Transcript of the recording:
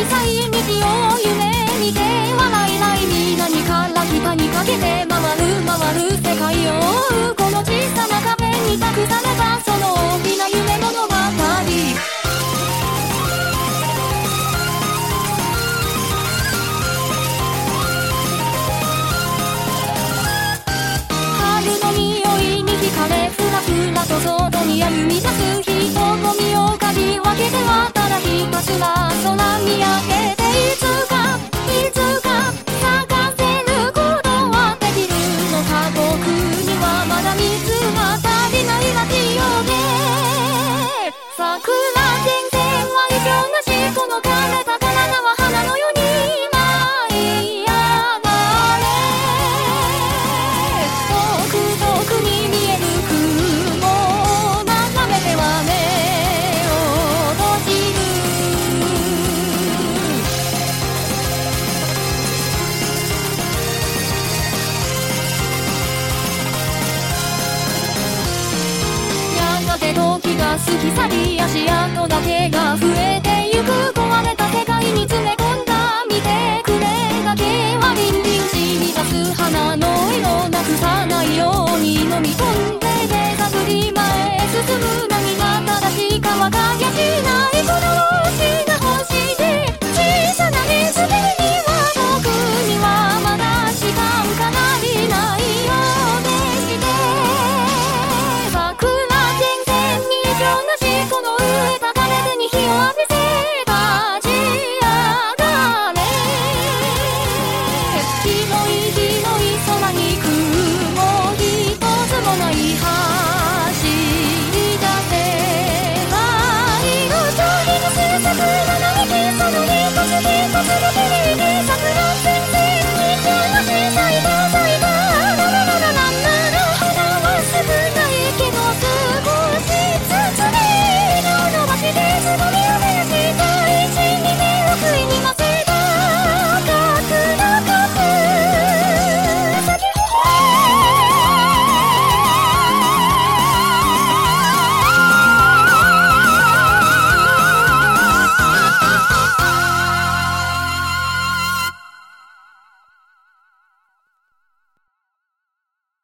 小さい道を夢見て笑いない南から北にかけて回る世界を追うこの小さな壁に託されたその大きな夢物語。春の匂いに惹かれふらふらと外に歩み出す人混みをかき分けてはただひたすら空見上げていつか探せることはできるのか。僕にはまだ水が足りないラジオで桜前線は異常なしこの枯れた体は花のように舞い上がれ。遠くに見える雲を眺めては目を閉じる。やがて時が過ぎ去り足跡だけが増えてゆく壊れた世界に詰め込んだ